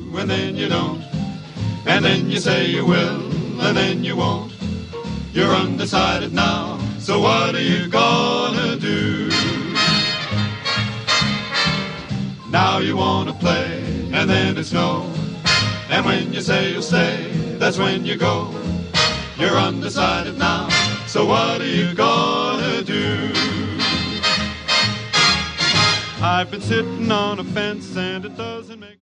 and then you don't. And then you say you will, and then you won't. You're undecided now, so what are you gonna do? Now you wanna play, and then it's no. And when you say you'll stay, that's when you go. You're undecided now, so what are you gonna do? I've been sitting on a fence and it doesn't make